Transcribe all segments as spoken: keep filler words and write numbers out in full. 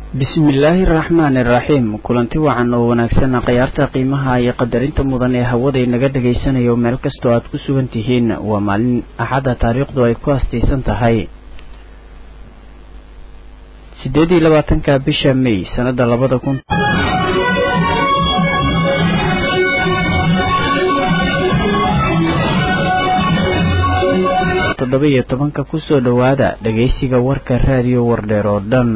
bismillaahi raxmaani raxiim kulanti wacan oo wanaagsan khiyaarta qiimaha iyo qadarinta mudan ee hawada inaga dhageysanayo meel kastoo aad ku sugan tihiin waa maalin axada taariikhdu ay ku astaysan tahay sideed iyo labaatanka bisha May sanada labada kun toddoba iyo tobanka kusoo dhawaada dhageysiga warka raadiyo Wardheer oo dhan.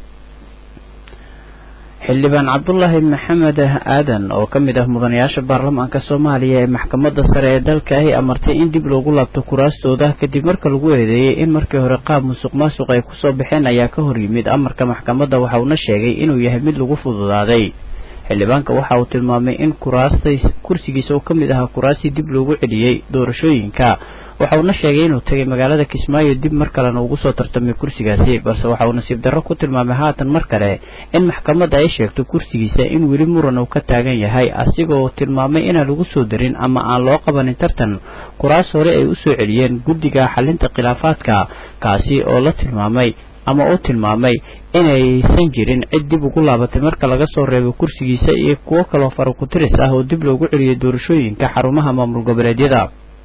xildhibaan Cabdullaahi Maxamed Aadan oo kamid ah mudanayaasha baarlamaanka Soomaaliya ee maxkamadda sare ee dalka ay amartay in dib loogu laabto kuraastooda kadib marka lagu eedeeyay in markii hore qaab musuqmaasuq ay ku soo baxeen ayaa ka hor yimid amarka maxkamadda waxa uu sheegay inuu yahay mid lagu fududaaday. xildhibaanka waxa uu tilmaamay in kuraastay kursigiisa oo kamid ah kuraasi dib loogu celiyay doorashooyinka waxa uu sheegay inuu tagay magaalada Kismaayo dib mar kale ugu soo tartamay kursigaasi balse waxa uu nasiib darro ku tilmaamay haatan mar kale in maxkamadda ay sheegto kursigiisa in weli muran uu ka taagan yahay asigoo tilmaamay in lagu soo darin ama aan loo qabanin tartan kuraas hore ay u soo celiyeen guddiga xalinta khilaafaadka kaasi oo la tilmaamay ama uu tilmaamay inaysan jirin cid dib ugu laabatay marka laga soo reebo kursigiisa iyo kuwo kale oo faro ku tiris ah oo dib loogu celiyay doorashooyinka xarumaha maamul goboleedyada.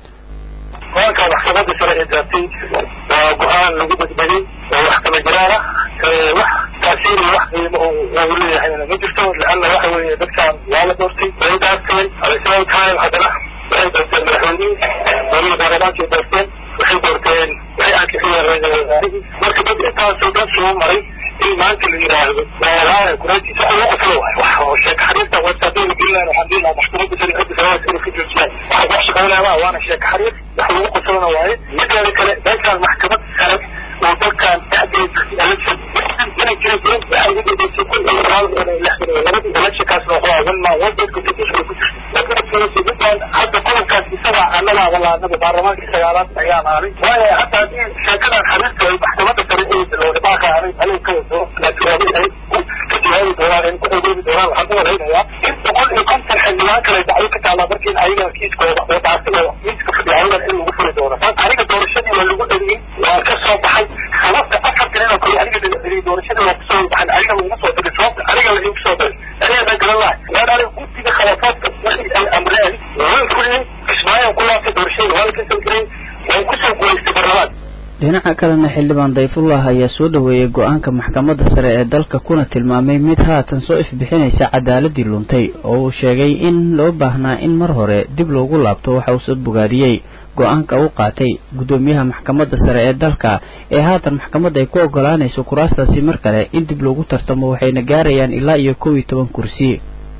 Marka maxkamadda sare ee daatay waa go'aan lagu badbaday oo wax kala jiraan wax taasiir wax qiimo oo leeyahay ma jirto laana waxa weeye dadkan waa la doortay baydaasay alisoo kaan hadana waxay doorteen madaxweyne wali baarlamaanka doorteen waxay doorteen waxay arkayeen marka dad intaas oo dhan soo maray in maanta la yiraahdo waa kuraasiisa oo qoflo wax oo sheek xariirta wasaadada bilaan waxaan diinaa maxkamadda sare ee daawada ka joojiyay waxa wax shaqaynaa waana sheek xariir wax lagu qosona waaye midda kale dadka maxkamad sare oo dadkan taxdiid election inay jireen waxay u dheeysay ku ilaalada lixdan iyo laba election kaas oo qaadan ma wada ku tisku ku laakiin sidaan hadda qolkaas isaga annaga walaadada baarlamaanka sagaalaad ayaa maaray waaye hadda sheekadan xariirta ee maxkamadda sare ee loo dhaqaaqay anay ka wado laakiin ay كتير دولار إن كل دولار دولار حقوق الهيئة تقول إن كنت الحجمات اللي دعوك على بركين أيها كيس كوضع وتعطيه يسكف في عيونا إنه غفر دولار فعليك الدور الشدي واللي قلت لي وكسر بحي خلاص أكثر كلنا كل عليك الدور الشدي وكسر بحي عليك ونصر بالإصوات عليك اللي يكسر بحي عليك بقى الله لا لا قلت لي خلافات الأمرين وين كل اسمعي وكلها في دور الشدي ولا كسر كلين وكسر كل استبرارات. dhinaca kalena xildhibaan Dayfullah ayaa soo dhaweeyay go'aanka maxkamadda sare ee dalka kuna tilmaamay mid haatan soo ifbixinaysa cadaaladii luntay oo uu sheegay in loo baahnaa in mar hore dib loogu laabto waxa uu soo bogaadiyay go'aanka uu qaatay gudoomiyaha maxkamadda sare ee dalka ee haatan maxkamadda ay ku ogolaanayso kuraastaasi mar kale in dib loogu tartamo waxayna gaarayaan ilaa iyo kow iyo toban kursi.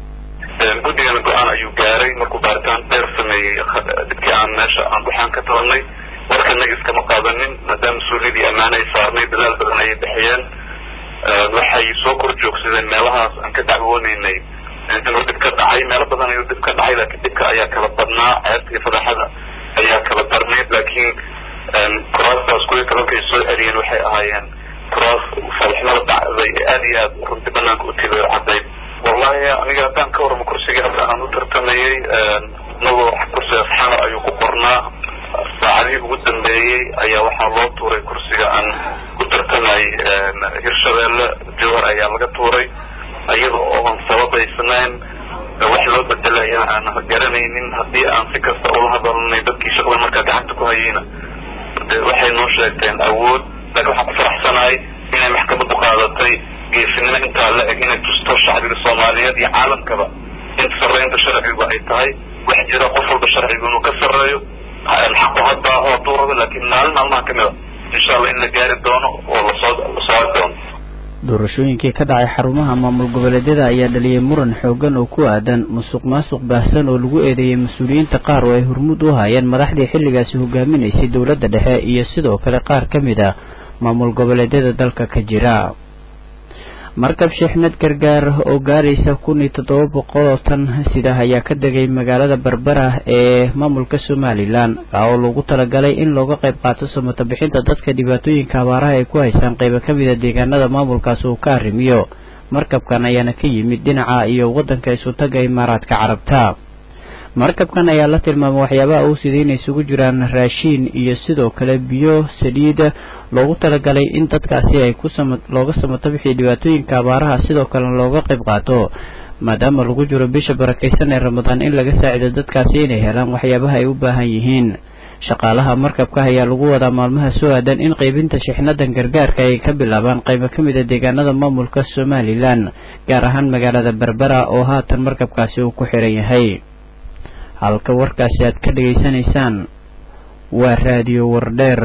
guddigan go'aan ayuu gaaray markuu baaritaan dheer sameeyay dadkii aan meesha aan waxaan ka tabanay warkana iskama qaadanin maadaama mas-uuliyadii ammaana ay saarnay dadaal badan ayay bixiyeen waxay soo kor joogsadeen meelahaas aan ka dacwoonaynay inuu dib ka dhacay meelo badan ayuu dib ka dhacay laakiin dibka ayaa kala badnaa ceebta iyo fadaxada ayaa kala darnayd laakiin kuraastaas kuwii kalonkay soo celiyeen waxay ahaayeen kuraas fadaxnada dhacday ee aada iyo aad runti banaanka u tibay oo caddayd wallahi aniga haddaan ka waramo kursiga hadda aan u tartamayay inagoo kursiga saxana ayuu ku qornaa saacadihii ugu dambeeyey ayaa waxaa loo tuuray kursiga aan ku tartamay hirshabeelle jowhar ayaa laga tuuray iyada oo aan sababaysnayn wax loo bedelaya aan garanaynin haddii aan si kasta ula hadalnay dadkii shaqada markaa gacanta ku hayayna waxay noo sheegteen awood laakiin waxaan ku faraxsanahay inay maxkamaddu qaadatay geesinimo intaa la eg inay tusto shacbiga soomaaliyeed iyo caalamkaba inta sarreynta sharcigu ay tahay wax jira qof walba sharcigu inuu ka sarreeyo الحق هذا هو دور لكن مالنا ما كمل إن شاء الله إن جاري دونه والله صاد صاد دون. doorashooyinkii ka dhacay xarumaha maamul goboleedyada ayaa dhaliyay muran xoogan oo ku aadan musuqmaasuq baahsan oo lagu eedeeyay mas'uuliyiinta qaar oo ay hormuud u hayeen madaxdii xilligaasi hogaaminaysay dawladda dhexe iyo sidoo kale qaar ka mid ah maamul goboleedyada dalka ka jira. markab shixnad gargaar oo gaaraysa kun iyo toddoba boqol oo tan sida ayaa ka degay magaalada Berbera ee maamulka Somaliland oo lagu talagalay in looga qayb qaato samata bixinta dadka dhibaatooyinka abaaraha ay ku haysan qayb ka mid ah deegaanada maamulkaas oo ka arrimiyo markabkan ayaana ka yimid dhinaca iyo wadanka isu taga Imaaraadka Carabta. markabkan ayaa la tilmaamay waxyaabaha uu sidii inay isugu jiraan raashiin iyo sidoo kale biyo saliid loogu talagalay in dadkaasi ay ku samad looga samato wixii dhibaatooyinka abaaraha sidoo kale looga qayb qaato maadaama lagu jiro bisha barakeysan ee Ramadaan in laga saacido dadkaasi inay helaan waxyaabaha ay u baahan yihiin shaqaalaha markabka ayaa lagu wadaa maalmaha soo aadan in qaybinta shixnadan gargaarka ay ka bilaabaan qaybo ka mid ah deegaanada maamulka Somaliland gaar ahaan magaalada Berbera oo haatan markabkaasi uu ku xiran yahay halka warkaasi aad ka dhageysanaysaan waa raadiyo Wardheer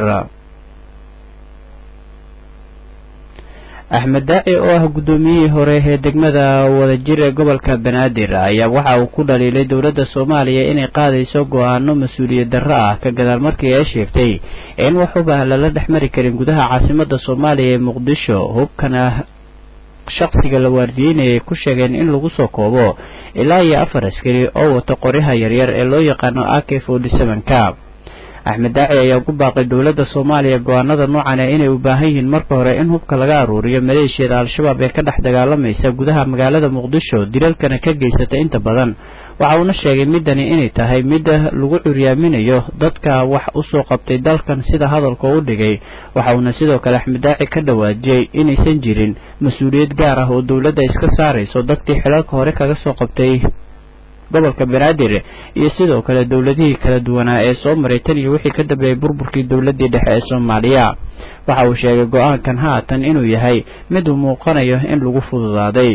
Axmed Daaci oo ah gudoomiyihii hore ee degmada wadajir ee gobolka Banaadir ayaa waxa uu ku dhaliilay dawladda Soomaaliya inay qaadayso go'aano mas'uuliyad darro ah ka gadaal markii ay sheegtay in wax u baahan la dhexmari karin gudaha caasimadda Soomaaliya ee Muqdisho hubkana shaqsiga la waardiyeynayay ku sheegeen in lagu soo koobo ilaa iyo afar askari oo wata qoryaha yaryar ee loo yaqaano A K forty-seven ka Axmed Daaci ayaa ku baaqay dawladda Soomaaliya go'aanada noocan ah inay u baahan yihiin marka hore in hubka laga aruuriyo maleeshiyada Al-Shabaab ee ka dhex dagaalamaysa gudaha magaalada Muqdisho dilalkana ka geysata inta badan waxa uu sheegay midani inay tahay mid lagu curyaaminayo dadka wax u soo qabtay dalkan sida hadalka uu dhigay waxa uu sidoo kale Axmed Daaci ka dhawaajiyay inaysan jirin mas'uuliyad gaar ah oo dawladda iska saarayso dadkii xilalka hore kaga soo qabtay gobolka Banaadir iyo sidoo kale dawladihii kala duwanaa ee soo maray tan iyo wixii ka dambeeyay burburkii dawladii dhexe ee Soomaaliya waxa uu sheegay go'aankan haatan inuu yahay mid uu muuqanayo in lagu fududaaday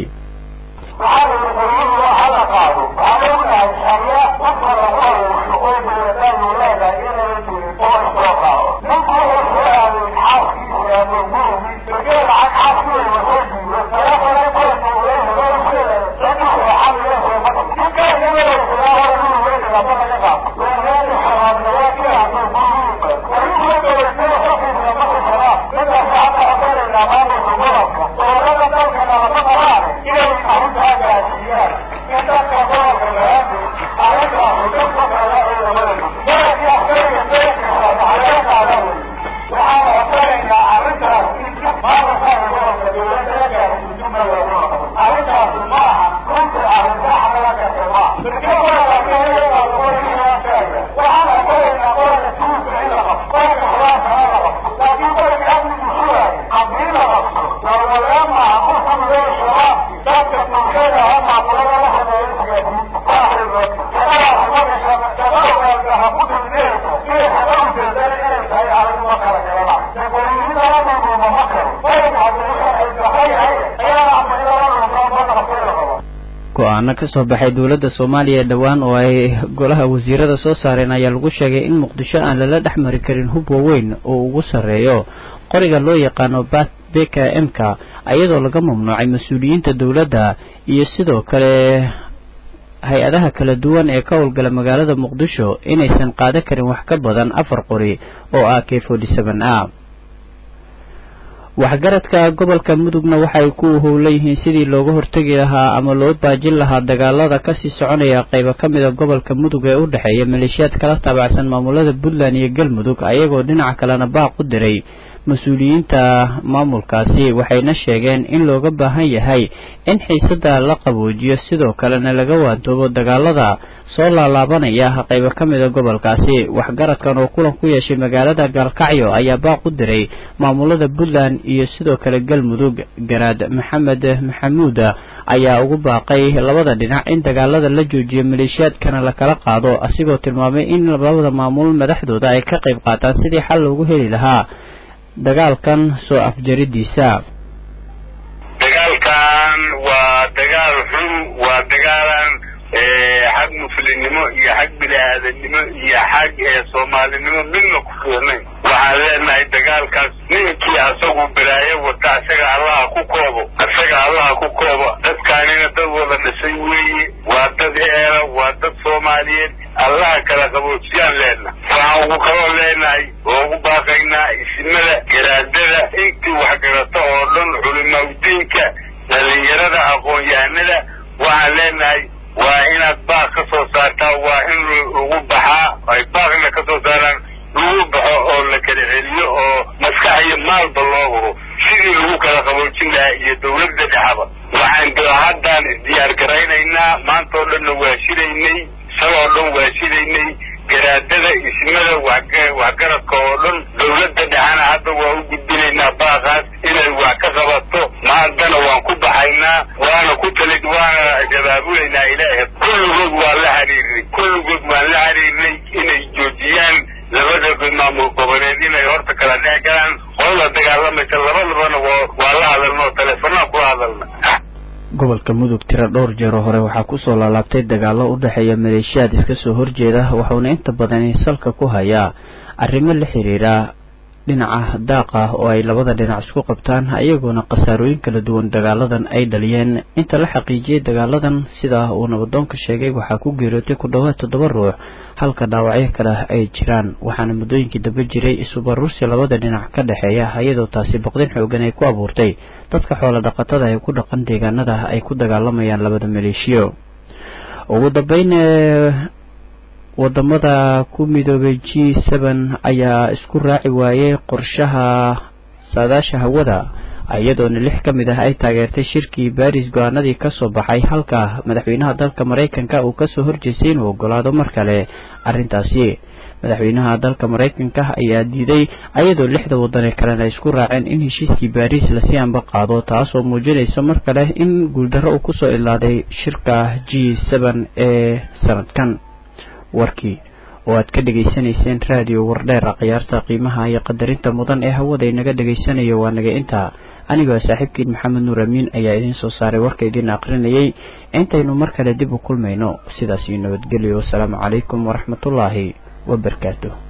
go'aano ka soo baxay dawladda Soomaaliya dhawaan oo ay golaha wasiirada soo saareen ayaa lagu sheegay in Muqdisho aan la dhexmari karin hub weyn oo ugu sareeyo qoriga loo yaqaano B K M ka ayadoo laga mamnuucay mas'uuliyiinta dawladda iyo sidoo kale hay-adaha kala duwan ee ka howlgala magaalada Muqdisho inaysan qaadan karin wax ka badan afar qori oo A K forty-seven ah waxgaradka gobolka Mudugna waxay ku howleeyeen sidii looga hortagi lahaa ama loo baajin lahaa dagaalada ka sii soconaya qaybo ka mid ah gobolka Mudug ee u dhaxeeya maleeshiyad kala taabacsan maamulada Puntland iyo Galmudug ayagoo dhinaca kalena baaq u diray mas'uuliyiinta maamulkaasi waxayna sheegeen in looga baahan yahay in xiisada la qaboojiyo sidoo kalena laga waantoobo dagaalada soo laalaabanaya qaybo ka mid ah gobolkaasi waxgaradkan oo kulan ku yeeshay magaalada Galkacyo ayaa baaq u diray maamulada Puntland iyo sidoo kale Galmudug Garaad Maxamed Maxamuud ayaa ugu baaqay labada dhinac in dagaalada la joojiyo maleeshiyadkana la kala qaado asigoo tilmaamay in labada maamul madaxdooda ay ka qayb qaataan sidii xal loogu heli lahaa dagaalkan soo afjaridiisa dagaalkan waa dagaal xun waa dagaalan xag muslimnimo iyo xag bini'aadanimo iyo xag soomaalinimo midna ku fiirnayn waxaan leenahay dagaalkaas ninkii asagu bilaayo wata asaga allaha ku koobo asaga allaha ku koobo dadkaanina dad wada dhisay weeye waa dad eela waa dad Soomaaliyeed allaha kala qaboojiyaan leenna waxaan ugu kaloo leenahay oo ugu baaqaynaa isimada garaadada intii wax garata oo dhan culimadiinka dhalinyarada aqoon-yahanada waxaan leenahay waa inaad baaq ka soo saartaa waa in lagu baxaa ay baaqna ka soo saaraan lagu baxo oo la kala celiyo oo maskax iyo maalba loo huro sidii lagu kala qaboojin lahaa iyo dawladda dhexaba waxaan haddaan isdiyaar garaynaynaa maanta oo dhanna waa shiraynay shaloo dhan waa shidaynay garaadada ismada waxgaradka oo dhan dawladda dhexana hadda waa u gudbinaynaa baaqaas inay wax ka qabato maantana waan ku baxaynaa waana ku talid waana jawaabulaynaa ilaahay kulligood waa la xiriirnay kulligood waan la xiriirnay inay joojiyaan labada maamul goboleed inay horta kala dhex galaan qolada dagaalamaysa labadabana waa la hadalna oo teleefanaa kula hadalna gobolka mudug tira dhowr jeer hore waxaa kusoo laalaabtay dagaalo u dhexeeya maleeshiyaad iska soo horjeeda waxauna inta badan salka ku hayaa arrimo la xiriira dhinaca daaqa oo ay labada dhinac isku qabtaan ayagoona khasaarooyin kala duwan dagaaladan ay dhaliyeen inta la xaqiijiyay dagaaladan sida uu nabadoonka sheegay waxaa ku geeriyootay ku dhawaad toddoba ruux halka dhaawacyo kale ay jiraan waxaana muddooyinkii dambe jiray isubaruursi labada dhinac ka dhexeeya iyadoo taasi boqdin xoogan ay ku abuurtay dadka xoolo dhaqatada ee ku dhaqan deegaanada ay ku dagaalamayaan labada maleeshiyo ugu dambeyn wadamada ku midoobay G seven ayaa isku raaci waayay qorshaha saadaasha hawada iyadoona lix ka mid ah ay taageertay shirkii Paris go'aanadii ka soo baxay halka madaxweynaha dalka Mareykanka uu ka soo horjeestay inuu ogolaado mar kale arrintaasi madaxweynaha dalka Mareykanka ayaa diiday iyadoo lixda wadan ee kale ay isku raaceen in heshiiskii Paris la sii anba qaado taas oo muujinaysa mar kale in guuldarro uu ku soo ilaaday shirka G seven ee sanadkan warkii oo aad ka dhageysanayseen raadiyo wardheer ciyaarta qiimaha iyo qadarinta mudan ee hawada inaga dhageysanayo waa naga inta anigoo saaxiibkiin maxamed nuur amiin ayaa idin soo saaray warka idin aqrinayay intaynu mar kale dib u kulmayno sidaas iyo nabadgelyo wassalaamu calaykum waraxmatullaahi wabarakaatuh